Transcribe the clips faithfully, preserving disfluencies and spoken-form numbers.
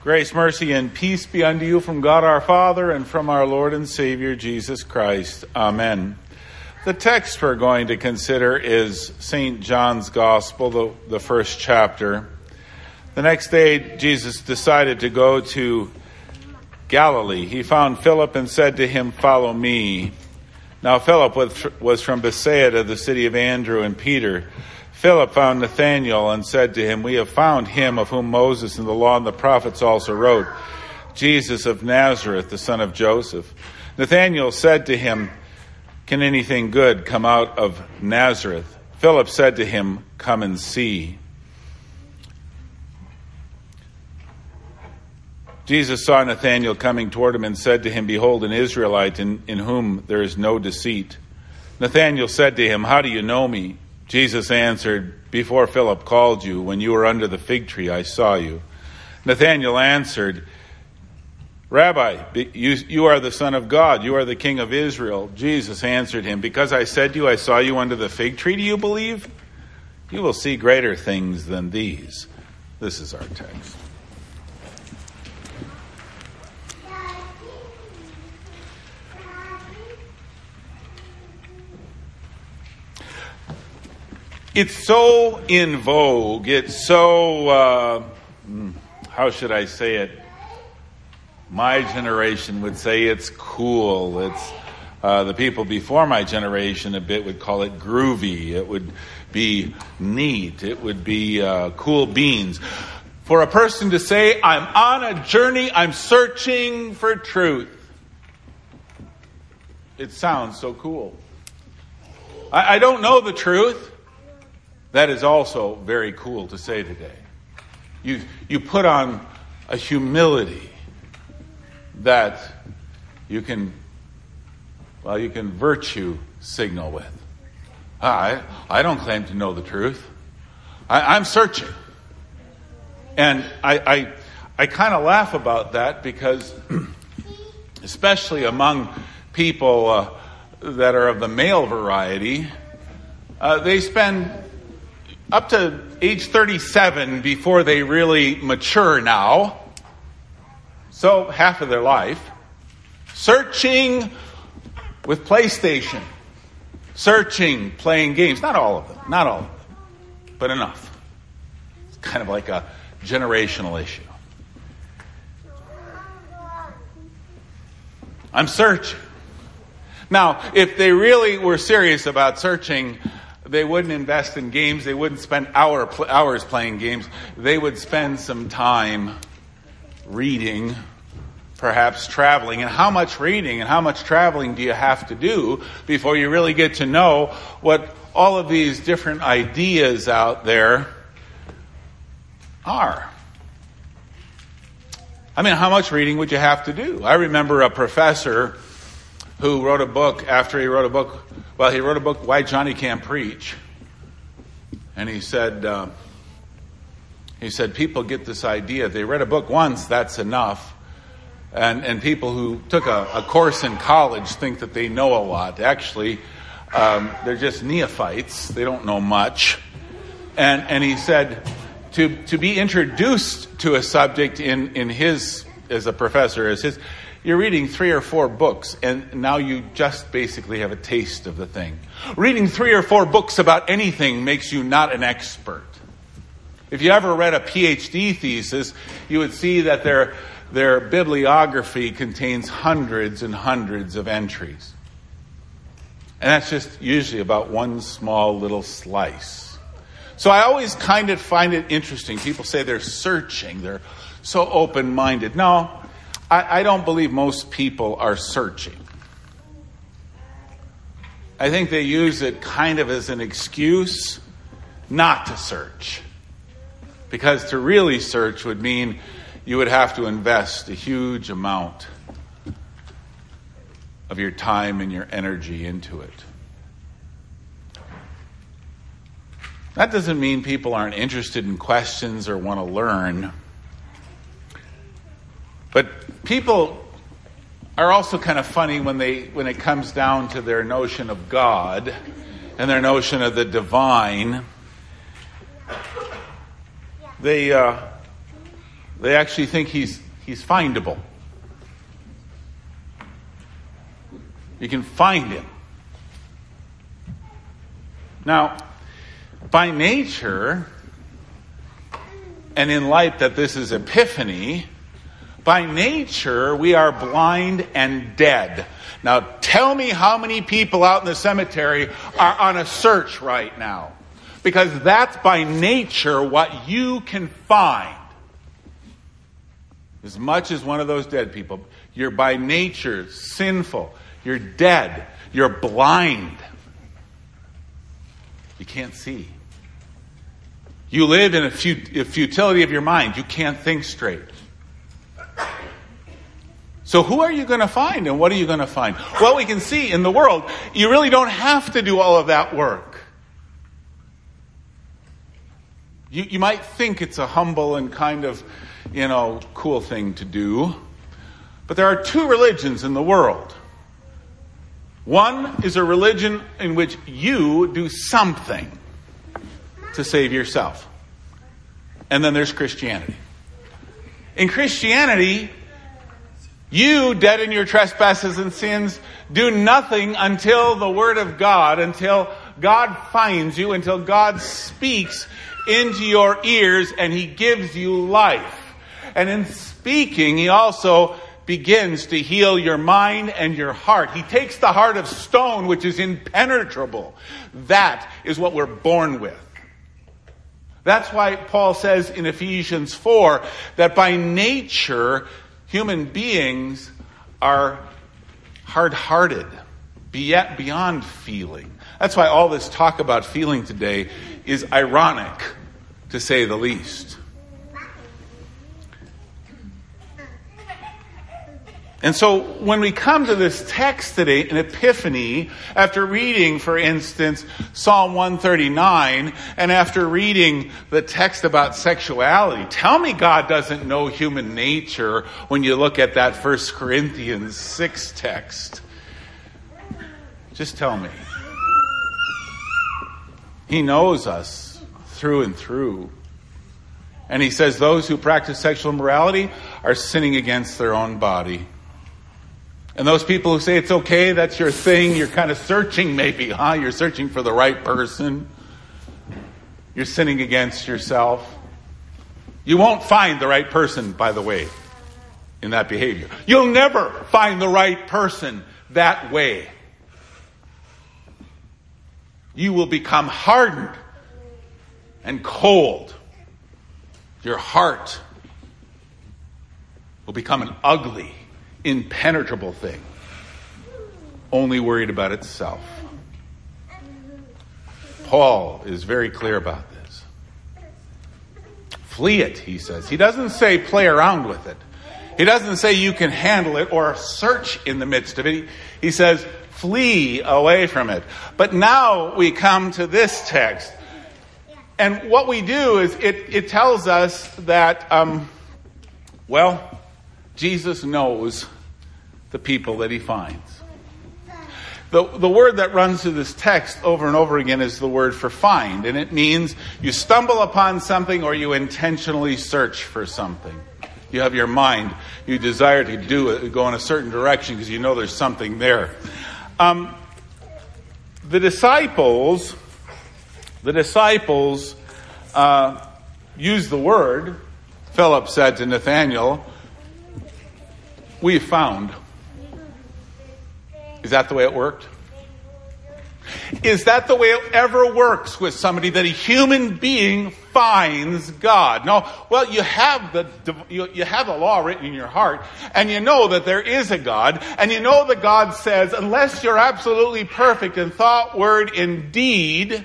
Grace, mercy, and peace be unto you from God our Father and from our Lord and Savior Jesus Christ. Amen. The text we're going to consider is Saint John's Gospel, the, the first chapter. The next day, Jesus decided to go to Galilee. He found Philip and said to him, "Follow me." Now Philip was from Bethsaida, the city of Andrew and Peter. Philip found Nathanael and said to him, "We have found him of whom Moses and the law and the prophets also wrote, Jesus of Nazareth, the son of Joseph." Nathanael said to him, "Can anything good come out of Nazareth?" Philip said to him, "Come and see." Jesus saw Nathanael coming toward him and said to him, "Behold, an Israelite in, in whom there is no deceit." Nathanael said to him, "How do you know me?" Jesus answered, "Before Philip called you, when you were under the fig tree, I saw you." Nathanael answered, "Rabbi, you, you are the Son of God. You are the King of Israel." Jesus answered him, "Because I said to you, I saw you under the fig tree, do you believe? You will see greater things than these." This is our text. It's so in vogue. It's so, uh, how should I say it? My generation would say it's cool. It's uh, the people before my generation a bit would call it groovy. It would be neat. It would be uh, cool beans. For a person to say, "I'm on a journey, I'm searching for truth." It sounds so cool. I, I don't know the truth. That is also very cool to say today. You you put on a humility that you can, well, you can virtue signal with. I I don't claim to know the truth. I, I'm searching. And I I, I kind of laugh about that because, especially among people uh, that are of the male variety, uh, they spend up to age thirty-seven before they really mature now. So half of their life searching with PlayStation, searching, playing games. Not all of them, not all of them, but enough. It's kind of like a generational issue. I'm searching. Now, if they really were serious about searching, they wouldn't invest in games. They wouldn't spend hour, hours playing games. They would spend some time reading, perhaps traveling. And how much reading and how much traveling do you have to do before you really get to know what all of these different ideas out there are? I mean, how much reading would you have to do? I remember a professor who wrote a book after he wrote a book. Well, he wrote a book, Why Johnny Can't Preach. And he said, uh, he said, people get this idea. They read a book once, that's enough. And and people who took a, a course in college think that they know a lot. Actually, um, they're just neophytes. They don't know much. And and he said, to to be introduced to a subject in, in his, as a professor, as his, you're reading three or four books, and now you just basically have a taste of the thing. Reading three or four books about anything makes you not an expert. If you ever read a P H D thesis, you would see that their, their bibliography contains hundreds and hundreds of entries. And that's just usually about one small little slice. So I always kind of find it interesting. People say they're searching. They're so open-minded. No, I, I don't believe most people are searching. I think they use it kind of as an excuse not to search. Because to really search would mean you would have to invest a huge amount of your time and your energy into it. That doesn't mean people aren't interested in questions or want to learn. But people are also kind of funny when they when it comes down to their notion of God and their notion of the divine. They uh, They actually think he's he's findable. You can find him. Now, by nature, and in light that this is Epiphany, by nature, we are blind and dead. Now, tell me how many people out in the cemetery are on a search right now. Because that's by nature what you can find. As much as one of those dead people, you're by nature sinful. You're dead. You're blind. You can't see. You live in a, fut- a futility of your mind. You can't think straight. So who are you going to find and what are you going to find? Well, we can see in the world, you really don't have to do all of that work. You, you might think it's a humble and kind of, you know, cool thing to do. But there are two religions in the world. One is a religion in which you do something to save yourself. And then there's Christianity. In Christianity, you, dead in your trespasses and sins, do nothing until the Word of God, until God finds you, until God speaks into your ears and He gives you life. And in speaking, He also begins to heal your mind and your heart. He takes the heart of stone, which is impenetrable. That is what we're born with. That's why Paul says in Ephesians four that by nature, human beings are hard-hearted, beyond feeling. That's why all this talk about feeling today is ironic, to say the least. And so when we come to this text today in Epiphany, after reading, for instance, Psalm one thirty-nine, and after reading the text about sexuality, tell me God doesn't know human nature when you look at that First Corinthians six text. Just tell me. He knows us through and through. And he says those who practice sexual immorality are sinning against their own body. And those people who say it's okay, that's your thing, you're kind of searching maybe, huh? You're searching for the right person. You're sinning against yourself. You won't find the right person, by the way, in that behavior. You'll never find the right person that way. You will become hardened and cold. Your heart will become an ugly, impenetrable thing, only worried about itself. Paul is very clear about this. Flee it, he says. He doesn't say play around with it. He doesn't say you can handle it or search in the midst of it. He says flee away from it. But now we come to this text. And what we do is it, it tells us that, um, well, Jesus knows the people that he finds. The, the word that runs through this text over and over again is the word for find. And it means you stumble upon something or you intentionally search for something. You have your mind. You desire to do it, go in a certain direction because you know there's something there. Um, the disciples, the disciples uh, used the word. Philip said to Nathanael, "We found." Is that the way it worked? Is that the way it ever works with somebody, that a human being finds God? No. Well, you have the you, you have the law written in your heart, and you know that there is a God, and you know that God says, unless you're absolutely perfect in thought, word, and deed,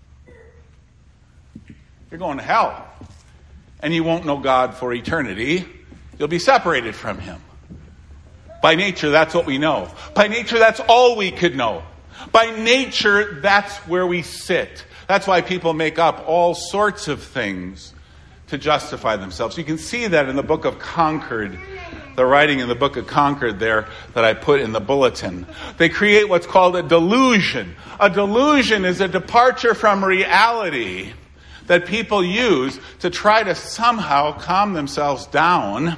you're going to hell, and you won't know God for eternity. You'll be separated from him. By nature, that's what we know. By nature, that's all we could know. By nature, that's where we sit. That's why people make up all sorts of things to justify themselves. You can see that in the book of Concord, the writing in the book of Concord there that I put in the bulletin. They create what's called a delusion. A delusion is a departure from reality that people use to try to somehow calm themselves down.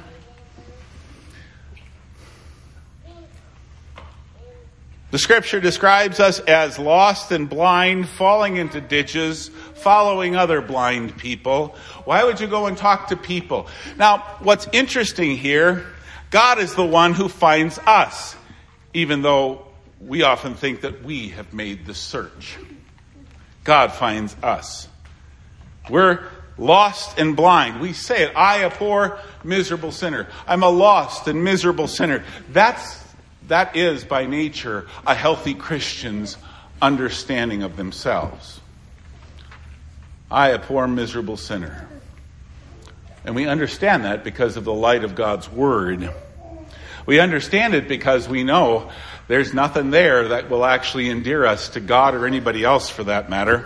The scripture describes us as lost and blind, falling into ditches, following other blind people. Why would you go and talk to people? Now, what's interesting here, God is the one who finds us, even though we often think that we have made the search. God finds us. We're lost and blind. We say it, I, a poor, miserable sinner. I'm a lost and miserable sinner. That's That is, by nature, a healthy Christian's understanding of themselves. I, a poor, miserable sinner. And we understand that because of the light of God's Word. We understand it because we know there's nothing there that will actually endear us to God or anybody else for that matter.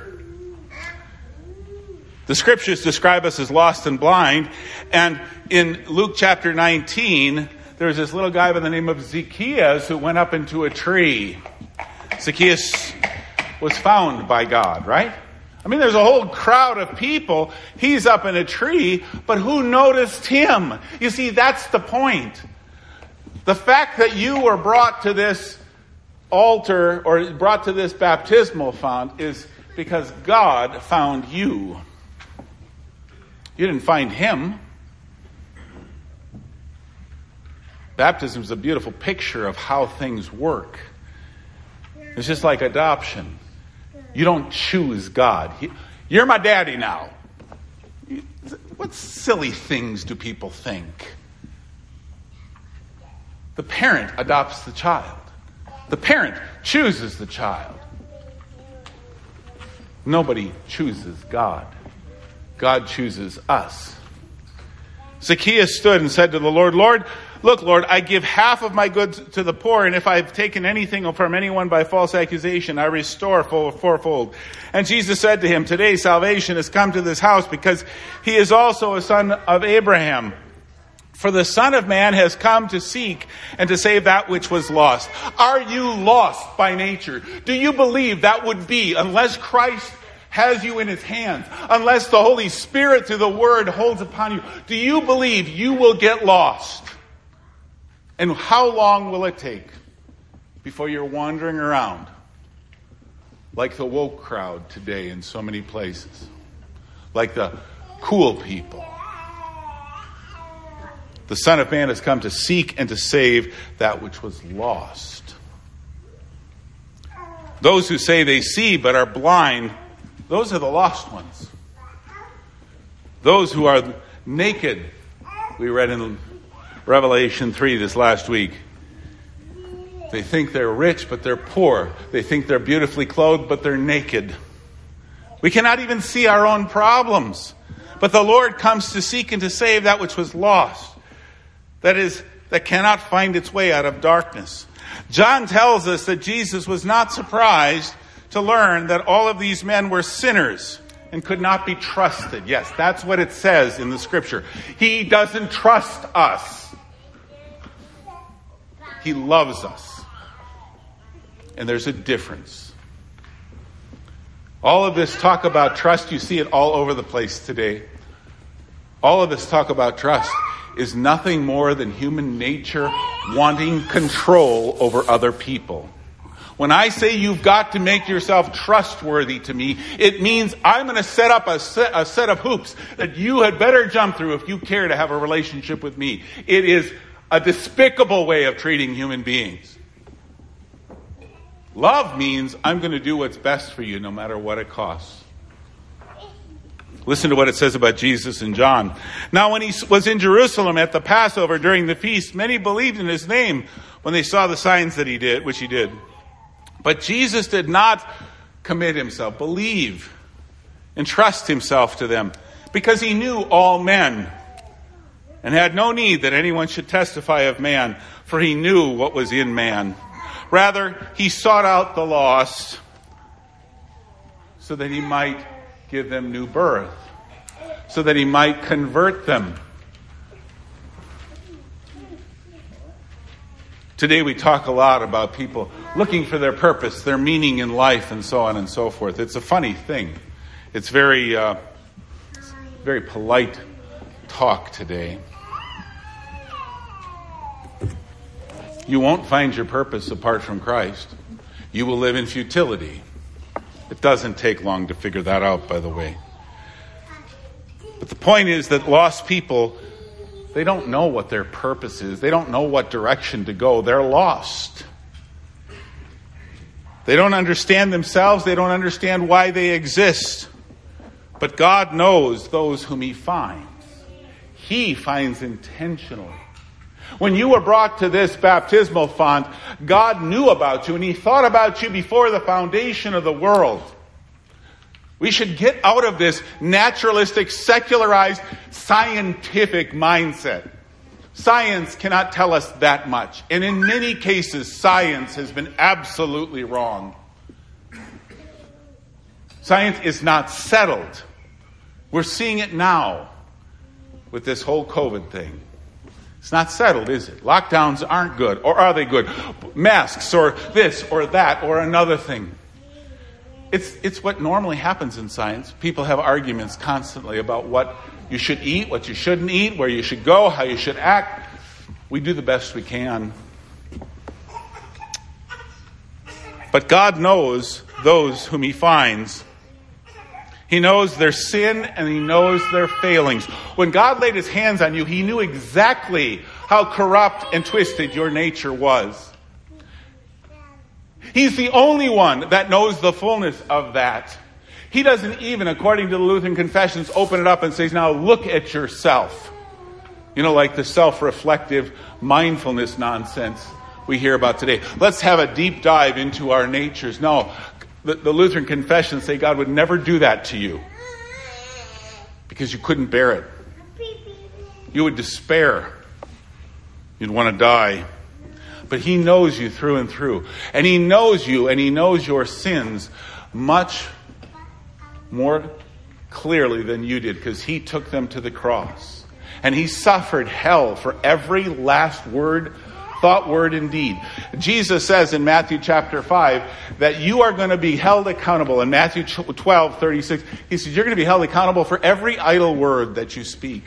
The Scriptures describe us as lost and blind. And in Luke chapter nineteen, there was this little guy by the name of Zacchaeus who went up into a tree. Zacchaeus was found by God, right? I mean, there's a whole crowd of people. He's up in a tree, but who noticed him? You see, that's the point. The fact that you were brought to this altar or brought to this baptismal font is because God found you. You didn't find him. Baptism is a beautiful picture of how things work. It's just like adoption. You don't choose God. You're my daddy now. What silly things do people think? The parent adopts the child. The parent chooses the child. Nobody chooses God. God chooses us. Zacchaeus stood and said to the Lord, Lord, look, Lord, I give half of my goods to the poor, and if I've taken anything from anyone by false accusation, I restore fourfold. And Jesus said to him, today salvation has come to this house because he is also a son of Abraham. For the Son of Man has come to seek and to save that which was lost. Are you lost by nature? Do you believe that would be, unless Christ has you in his hands, unless the Holy Spirit through the Word holds upon you, do you believe you will get lost? And how long will it take before you're wandering around like the woke crowd today in so many places? Like the cool people. The Son of Man has come to seek and to save that which was lost. Those who say they see but are blind, those are the lost ones. Those who are naked, we read in Revelation three this last week. They think they're rich, but they're poor. They think they're beautifully clothed, but they're naked. We cannot even see our own problems. But the Lord comes to seek and to save that which was lost. That is, that cannot find its way out of darkness. John tells us that Jesus was not surprised to learn that all of these men were sinners and could not be trusted. Yes, that's what it says in the Scripture. He doesn't trust us. He loves us. And there's a difference. All of this talk about trust, you see it all over the place today. All of this talk about trust is nothing more than human nature wanting control over other people. When I say you've got to make yourself trustworthy to me, it means I'm going to set up a set, a set of hoops that you had better jump through if you care to have a relationship with me. It is a despicable way of treating human beings. Love means I'm going to do what's best for you no matter what it costs. Listen to what it says about Jesus in John. Now when he was in Jerusalem at the Passover during the feast, many believed in his name when they saw the signs that he did, which he did. But Jesus did not commit himself, believe, and trust himself to them, because he knew all men and had no need that anyone should testify of man, for he knew what was in man. Rather, he sought out the lost so that he might give them new birth, so that he might convert them. Today we talk a lot about people looking for their purpose, their meaning in life, and so on and so forth. It's a funny thing. It's very, uh, very polite talk today. You won't find your purpose apart from Christ. You will live in futility. It doesn't take long to figure that out, by the way. But the point is that lost people, they don't know what their purpose is. They don't know what direction to go. They're lost. They don't understand themselves. They don't understand why they exist. But God knows those whom he finds. He finds intentionally. When you were brought to this baptismal font, God knew about you and he thought about you before the foundation of the world. We should get out of this naturalistic, secularized, scientific mindset. Science cannot tell us that much. And in many cases, science has been absolutely wrong. Science is not settled. We're seeing it now with this whole COVID thing. It's not settled, is it? Lockdowns aren't good. Or are they good? Masks or this or that or another thing. It's it's what normally happens in science. People have arguments constantly about what you should eat, what you shouldn't eat, where you should go, how you should act. We do the best we can. But God knows those whom he finds. He knows their sin and he knows their failings. When God laid his hands on you, he knew exactly how corrupt and twisted your nature was. He's the only one that knows the fullness of that. He doesn't even, according to the Lutheran Confessions, open it up and says, now look at yourself. You know, like the self-reflective mindfulness nonsense we hear about today. Let's have a deep dive into our natures. No, the, the Lutheran Confessions say God would never do that to you because you couldn't bear it. You would despair. You'd want to die. But he knows you through and through. And he knows you and he knows your sins much more clearly than you did because he took them to the cross. And he suffered hell for every last word, thought, word, and deed. Jesus says in Matthew chapter five that you are going to be held accountable. In Matthew twelve thirty-six, he says you're going to be held accountable for every idle word that you speak.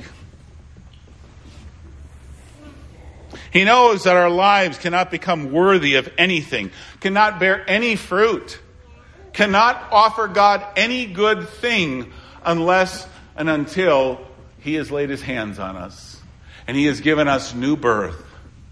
He knows that our lives cannot become worthy of anything, cannot bear any fruit, cannot offer God any good thing unless and until he has laid his hands on us and he has given us new birth.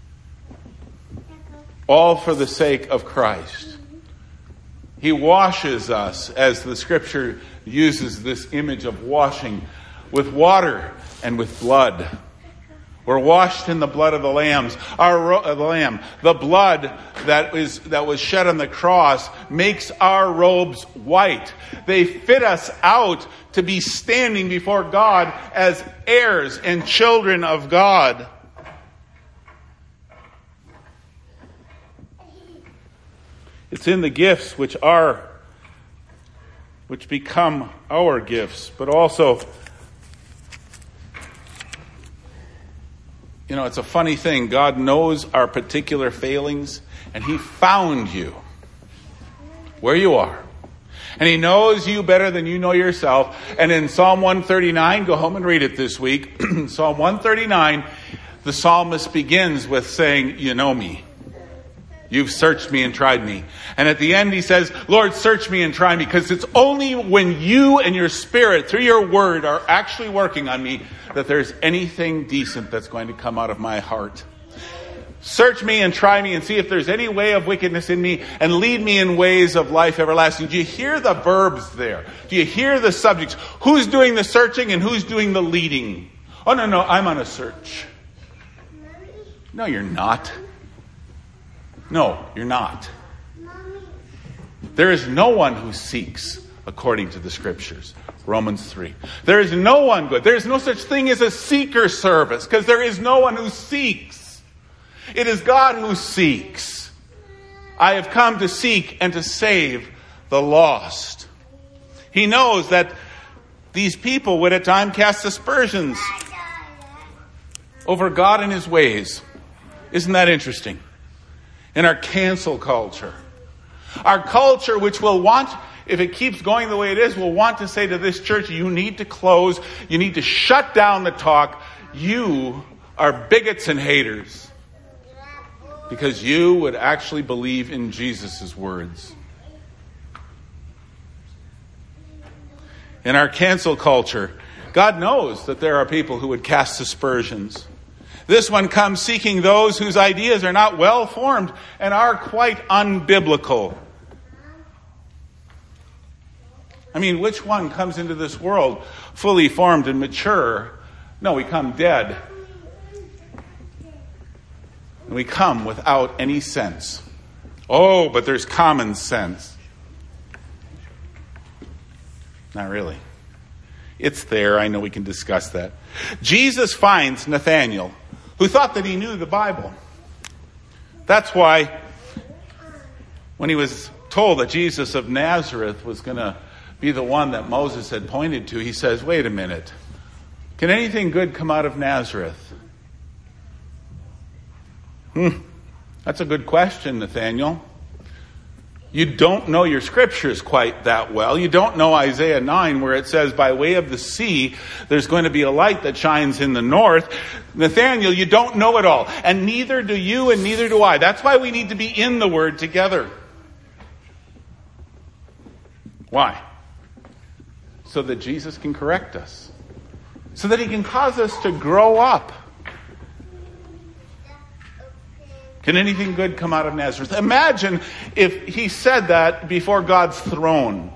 All for the sake of Christ. He washes us, as the scripture uses this image of washing, with water and with blood. We're washed in the blood of the lambs. Our ro- uh, the lamb, the blood that is that was shed on the cross makes our robes white. They fit us out to be standing before God as heirs and children of God. It's in the gifts which are, which become our gifts, but also, you know, it's a funny thing. God knows our particular failings, and he found you where you are. And he knows you better than you know yourself. And in Psalm one thirty-nine, go home and read it this week. Psalm one thirty-nine, the psalmist begins with saying, you know me. You've searched me and tried me. And at the end he says, Lord, search me and try me, because it's only when you and your spirit, through your word, are actually working on me that there's anything decent that's going to come out of my heart. Search me and try me and see if there's any way of wickedness in me and lead me in ways of life everlasting. Do you hear the verbs there? Do you hear the subjects? Who's doing the searching and who's doing the leading? Oh, no, no, I'm on a search. No, you're not. No, you're not. There is no one who seeks according to the scriptures. Romans three. There is no one good. There is no such thing as a seeker service, because there is no one who seeks. It is God who seeks. I have come to seek and to save the lost. He knows that these people would at times cast aspersions over God and his ways. Isn't that interesting? In our cancel culture. Our culture, which will want, if it keeps going the way it is, will want to say to this church, you need to close. You need to shut down the talk. You are bigots and haters. Because you would actually believe in Jesus' words. In our cancel culture, God knows that there are people who would cast aspersions. This one comes seeking those whose ideas are not well formed and are quite unbiblical. I mean, which one comes into this world fully formed and mature? No, we come dead. And we come without any sense. Oh, but there's common sense. Not really. It's there. I know we can discuss that. Jesus finds Nathanael, who thought that he knew the Bible. That's why when he was told that Jesus of Nazareth was going to be the one that Moses had pointed to, he says, wait a minute. Can anything good come out of Nazareth? Hmm. That's a good question, Nathanael. You don't know your scriptures quite that well. You don't know Isaiah nine, where it says, by way of the sea, there's going to be a light that shines in the north. Nathanael, you don't know it all. And neither do you, and neither do I. That's why we need to be in the Word together. Why? So that Jesus can correct us. So that he can cause us to grow up. Can anything good come out of Nazareth? Imagine if he said that before God's throne.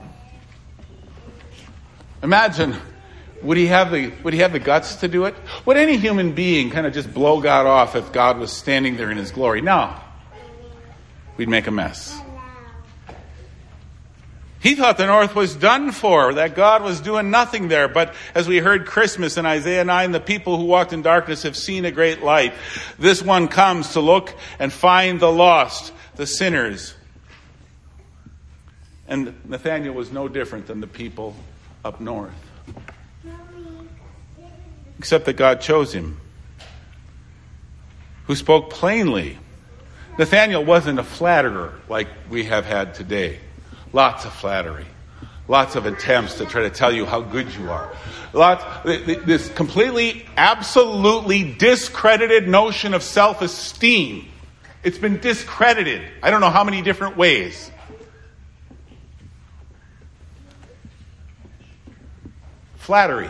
Imagine, would he have the would he have the guts to do it? Would any human being kind of just blow God off if God was standing there in his glory? No. We'd make a mess. He thought the north was done for, that God was doing nothing there. But as we heard Christmas in Isaiah nine, the people who walked in darkness have seen a great light. This one comes to look and find the lost, the sinners. And Nathanael was no different than the people up north. Except that God chose him, who spoke plainly. Nathanael wasn't a flatterer like we have had today. Lots of flattery. Lots of attempts to try to tell you how good you are. Lots, this completely, absolutely discredited notion of self-esteem. It's been discredited. I don't know how many different ways. Flattery.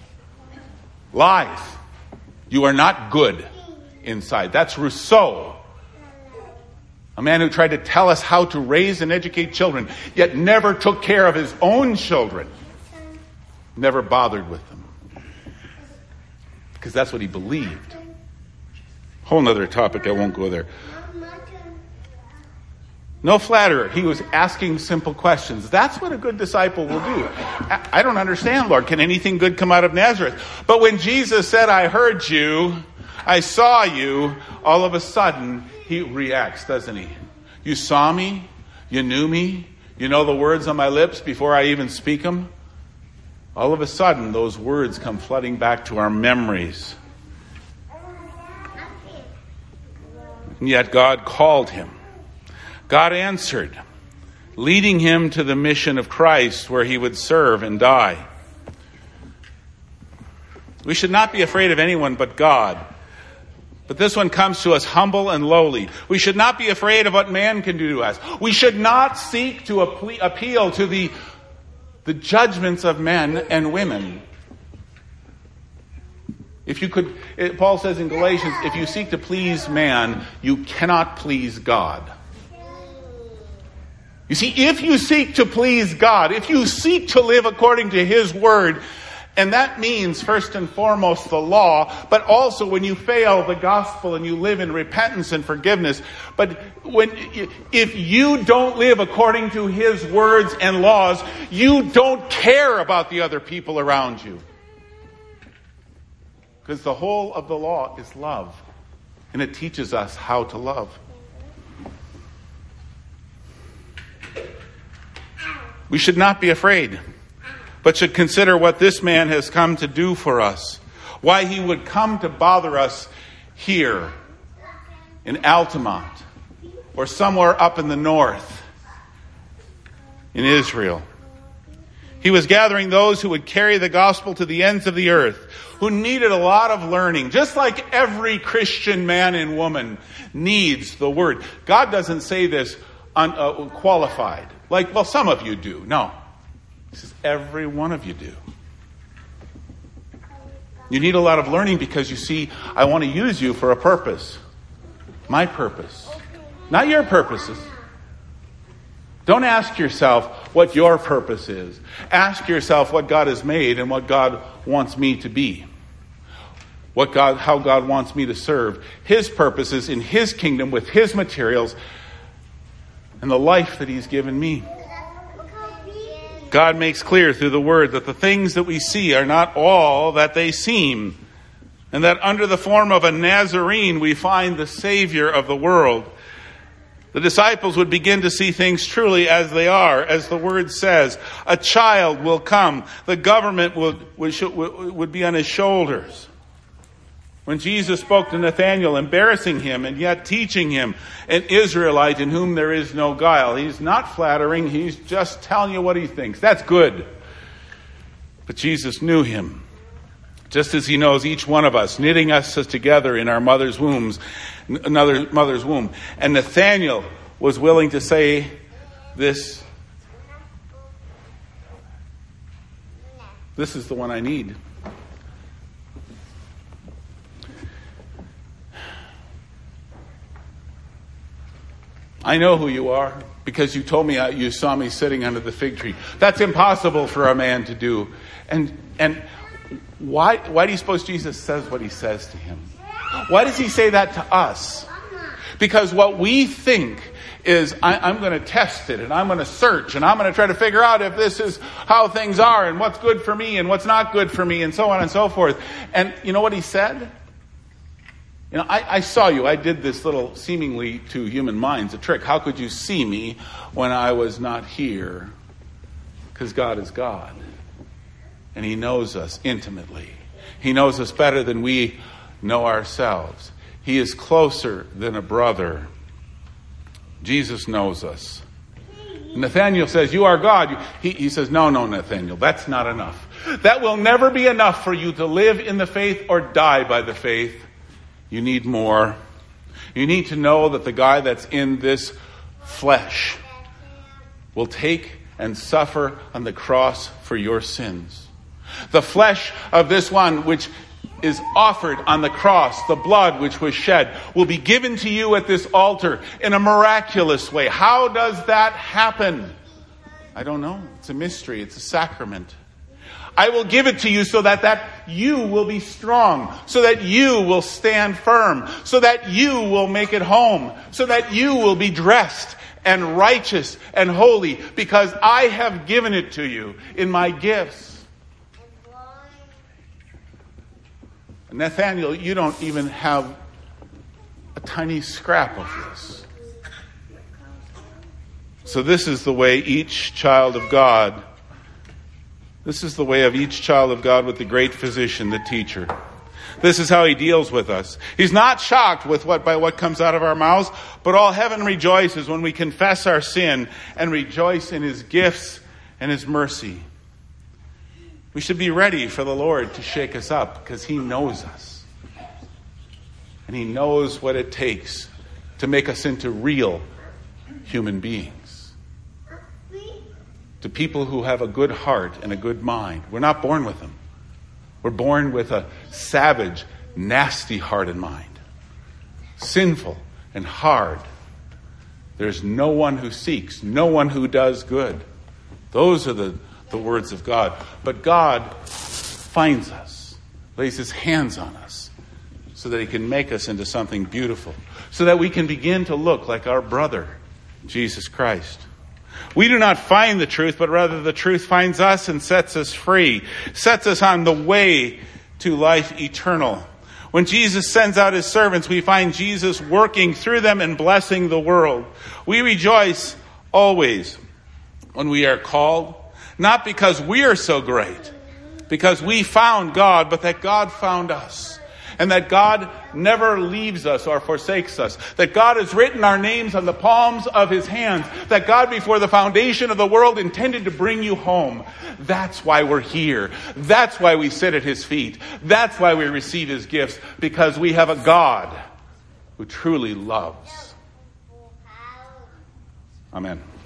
Lies. You are not good inside. That's Rousseau. A man who tried to tell us how to raise and educate children, yet never took care of his own children. Never bothered with them. Because that's what he believed. Whole nother topic, I won't go there. No flatterer. He was asking simple questions. That's what a good disciple will do. I don't understand, Lord. Can anything good come out of Nazareth? But when Jesus said, I heard you, I saw you, all of a sudden, he reacts, doesn't he? You saw me. You knew me. You know the words on my lips before I even speak them. All of a sudden, those words come flooding back to our memories. And yet God called him. God answered, leading him to the mission of Christ where he would serve and die. We should not be afraid of anyone but God. But this one comes to us humble and lowly. We should not be afraid of what man can do to us. We should not seek to appeal to the, the judgments of men and women. If you could, Paul says in Galatians, if you seek to please man, you cannot please God. You see, if you seek to please God, if you seek to live according to his word, and that means, first and foremost, the law, but also when you fail the gospel and you live in repentance and forgiveness. But when, if you don't live according to his words and laws, you don't care about the other people around you. Because the whole of the law is love. And it teaches us how to love. We should not be afraid, but should consider what this man has come to do for us. Why he would come to bother us here in Altamont or somewhere up in the north in Israel. He was gathering those who would carry the gospel to the ends of the earth, who needed a lot of learning, just like every Christian man and woman needs the word. God doesn't say this unqualified, like, well, some of you do. No. He says, every one of you do. You need a lot of learning because, you see, I want to use you for a purpose. My purpose. Not your purposes. Don't ask yourself what your purpose is. Ask yourself what God has made and what God wants me to be. What God, how God wants me to serve His purposes in His kingdom with His materials and the life that He's given me. God makes clear through the Word that the things that we see are not all that they seem, and that under the form of a Nazarene we find the Savior of the world. The disciples would begin to see things truly as they are, as the Word says. A child will come. The government would, would, would be on his shoulders. When Jesus spoke to Nathanael, embarrassing him and yet teaching him, an Israelite in whom there is no guile. He's not flattering. He's just telling you what he thinks. That's good. But Jesus knew him, just as He knows each one of us, knitting us together in our mother's wombs, another mother's womb. And Nathanael was willing to say this. This is the one I need. I know who you are because you told me you saw me sitting under the fig tree. That's impossible for a man to do. And and why why do you suppose Jesus says what He says to him? Why does He say that to us? Because what we think is, I, I'm going to test it and I'm going to search and I'm going to try to figure out if this is how things are and what's good for me and what's not good for me and so on and so forth. And you know what He said? You know, I, I saw you. I did this little, seemingly to human minds, a trick. How could you see me when I was not here? Because God is God. And He knows us intimately. He knows us better than we know ourselves. He is closer than a brother. Jesus knows us. Nathanael says, you are God. He, he says, no, no, Nathanael, that's not enough. That will never be enough for you to live in the faith or die by the faith. You need more. You need to know that the guy that's in this flesh will take and suffer on the cross for your sins. The flesh of this one which is offered on the cross, the blood which was shed, will be given to you at this altar in a miraculous way. How does that happen? I don't know. It's a mystery. It's a sacrament. I will give it to you so that, that you will be strong, so that you will stand firm, so that you will make it home, so that you will be dressed and righteous and holy, because I have given it to you in my gifts. Nathanael, you don't even have a tiny scrap of this. So this is the way each child of God This is the way of each child of God with the great physician, the teacher. This is how He deals with us. He's not shocked with what by what comes out of our mouths, but all heaven rejoices when we confess our sin and rejoice in His gifts and His mercy. We should be ready for the Lord to shake us up because He knows us. And He knows what it takes to make us into real human beings. To people who have a good heart and a good mind. We're not born with them. We're born with a savage, nasty heart and mind. Sinful and hard. There's no one who seeks, no one who does good. Those are the, the words of God. But God finds us, lays His hands on us, so that He can make us into something beautiful. So that we can begin to look like our brother, Jesus Christ. We do not find the truth, but rather the truth finds us and sets us free, sets us on the way to life eternal. When Jesus sends out His servants, we find Jesus working through them and blessing the world. We rejoice always when we are called, not because we are so great, because we found God, but that God found us. and that God never leaves us or forsakes us, that God has written our names on the palms of his hands, that God before the foundation of the world intended to bring you home. That's why we're here. That's why we sit at his feet. That's why we receive his gifts, because we have a God who truly loves. Amen.